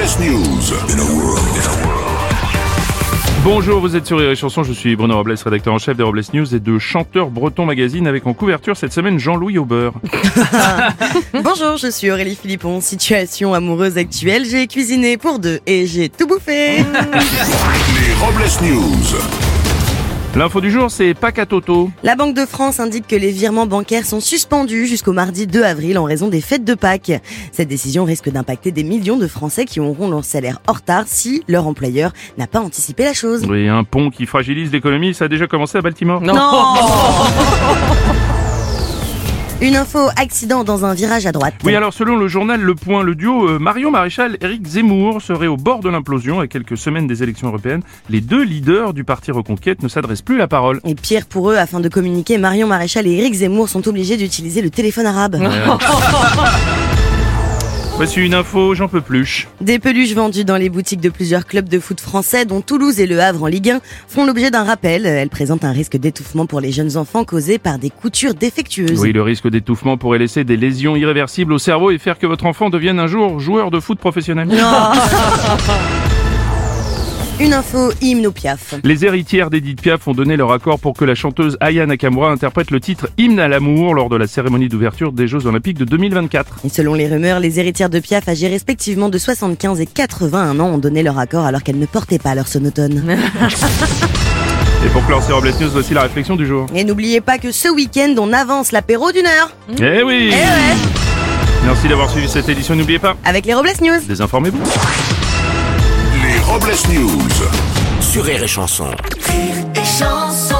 News. Bonjour, vous êtes sur Rire et Chanson, je suis Bruno Robles, rédacteur en chef des Robles News et de Chanteur Breton Magazine, avec en couverture cette semaine Jean-Louis Aubert. Bonjour, je suis Aurélie Philippon. Situation amoureuse actuelle, j'ai cuisiné pour deux et j'ai tout bouffé. Les Robles News. L'info du jour, c'est Pâques à Toto. La Banque de France indique que les virements bancaires sont suspendus jusqu'au mardi 2 avril en raison des fêtes de Pâques. Cette décision risque d'impacter des millions de Français qui auront leur salaire en retard si leur employeur n'a pas anticipé la chose. Oui, un pont qui fragilise l'économie, ça a déjà commencé à Baltimore. Non. Une info, accident dans un virage à droite. Oui, alors selon le journal Le Point, le duo Marion Maréchal Éric Zemmour serait au bord de l'implosion. À quelques semaines des élections européennes, les deux leaders du parti Reconquête ne s'adressent plus la parole. Et pire pour eux, afin de communiquer, Marion Maréchal et Éric Zemmour sont obligés d'utiliser le téléphone arabe. Voici une info, j'en peux plus. Des peluches vendues dans les boutiques de plusieurs clubs de foot français, dont Toulouse et Le Havre en Ligue 1, font l'objet d'un rappel. Elles présentent un risque d'étouffement pour les jeunes enfants causé par des coutures défectueuses. Oui, le risque d'étouffement pourrait laisser des lésions irréversibles au cerveau et faire que votre enfant devienne un jour joueur de foot professionnel. Non. Une info, hymne au Piaf. Les héritières d'Edith Piaf ont donné leur accord pour que la chanteuse Aya Nakamura interprète le titre Hymne à l'amour lors de la cérémonie d'ouverture des Jeux Olympiques de 2024. Et selon les rumeurs, les héritières de Piaf, âgées respectivement de 75 et 81 ans, ont donné leur accord alors qu'elles ne portaient pas leur sonotone. Et pour clore ces Robles News, voici la réflexion du jour. Et n'oubliez pas que ce week-end, on avance l'apéro d'une heure. Eh oui. Eh ouais. Merci d'avoir suivi cette édition, n'oubliez pas, Avec les Robles News. désinformez-vous. Les Robles News. Sur Rire et Chanson. Rire et Chanson.